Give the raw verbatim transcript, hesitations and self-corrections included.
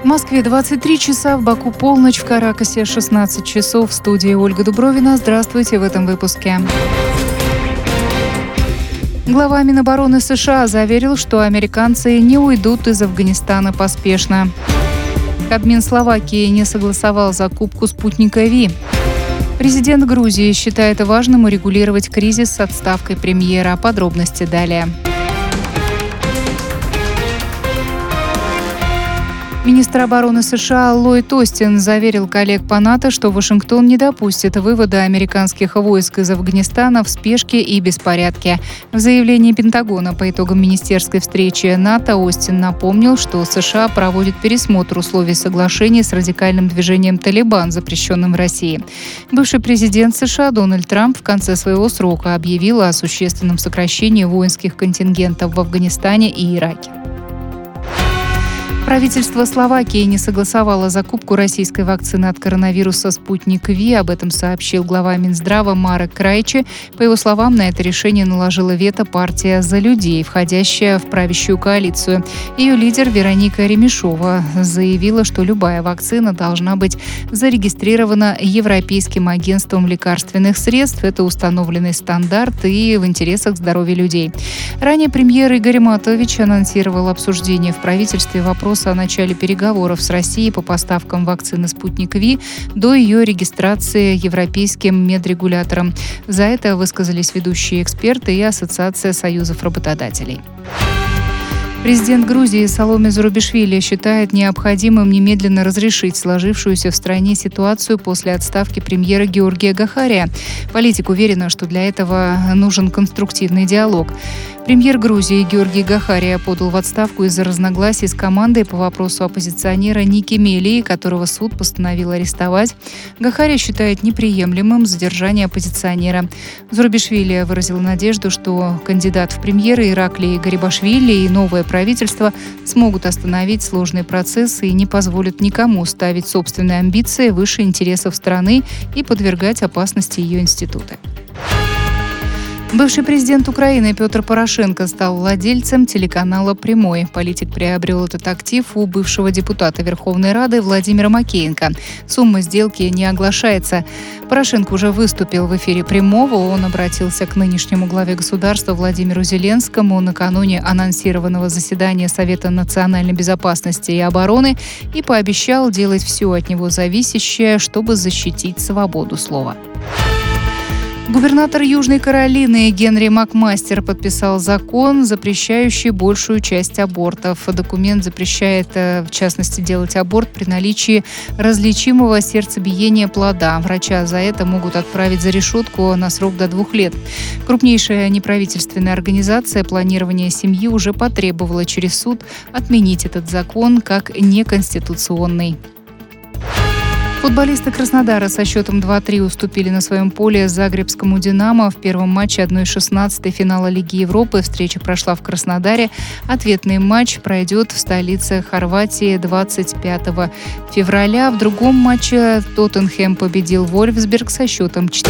Москве двадцать три часа, в Баку полночь, в Каракасе шестнадцать часов. В студии Ольга Дубровина. Здравствуйте в этом выпуске. Глава Минобороны США заверил, что американцы не уйдут из Афганистана поспешно. Кабмин Словакии не согласовал закупку спутника Ви. Президент Грузии считает важным урегулировать кризис с отставкой премьера. Подробности далее. Министр обороны США Ллойд Остин заверил коллег по НАТО, что Вашингтон не допустит вывода американских войск из Афганистана в спешке и беспорядке. В заявлении Пентагона по итогам министерской встречи НАТО Остин напомнил, что США проводит пересмотр условий соглашений с радикальным движением «Талибан», запрещенным в России. Бывший президент США Дональд Трамп в конце своего срока объявил о существенном сокращении воинских контингентов в Афганистане и Ираке. Правительство Словакии не согласовало закупку российской вакцины от коронавируса «Спутник Ви». Об этом сообщил глава Минздрава Марек Крайчи. По его словам, на это решение наложила вето партия «За людей», входящая в правящую коалицию. Ее лидер Вероника Ремешова заявила, что любая вакцина должна быть зарегистрирована Европейским агентством лекарственных средств. Это установленный стандарт и в интересах здоровья людей. Ранее премьер Игорь Матович анонсировал обсуждение в правительстве вопроса о начале переговоров с Россией по поставкам вакцины «Спутник Ви» до ее регистрации европейским медрегулятором. За это высказались ведущие эксперты и Ассоциация союзов работодателей. Президент Грузии Саломе Зурабишвили считает необходимым немедленно разрешить сложившуюся в стране ситуацию после отставки премьера Георгия Гахария. Политик уверена, что для этого нужен конструктивный диалог. Премьер Грузии Георгий Гахария подал в отставку из-за разногласий с командой по вопросу оппозиционера Ники Мелии, которого суд постановил арестовать. Гахария считает неприемлемым задержание оппозиционера. Зурабишвили выразил надежду, что кандидат в премьеры Ираклий Гарибашвили и новое правительство смогут остановить сложный процесс и не позволят никому ставить собственные амбиции выше интересов страны и подвергать опасности ее институты. Бывший президент Украины Петр Порошенко стал владельцем телеканала «Прямой». Политик приобрел этот актив у бывшего депутата Верховной Рады Владимира Макеенко. Сумма сделки не оглашается. Порошенко уже выступил в эфире «Прямого». Он обратился к нынешнему главе государства Владимиру Зеленскому накануне анонсированного заседания Совета национальной безопасности и обороны и пообещал делать все от него зависящее, чтобы защитить свободу слова. Губернатор Южной Каролины Генри Макмастер подписал закон, запрещающий большую часть абортов. Документ запрещает, в частности, делать аборт при наличии различимого сердцебиения плода. Врача за это могут отправить за решетку на срок до двух лет. Крупнейшая неправительственная организация планирования семьи уже потребовала через суд отменить этот закон как неконституционный. Футболисты Краснодара со счетом два-три уступили на своем поле Загребскому «Динамо» в первом матче одна шестнадцатая финала Лиги Европы. Встреча прошла в Краснодаре. Ответный матч пройдет в столице Хорватии двадцать пятого февраля. В другом матче Тоттенхэм победил Вольфсберг со счетом четыре.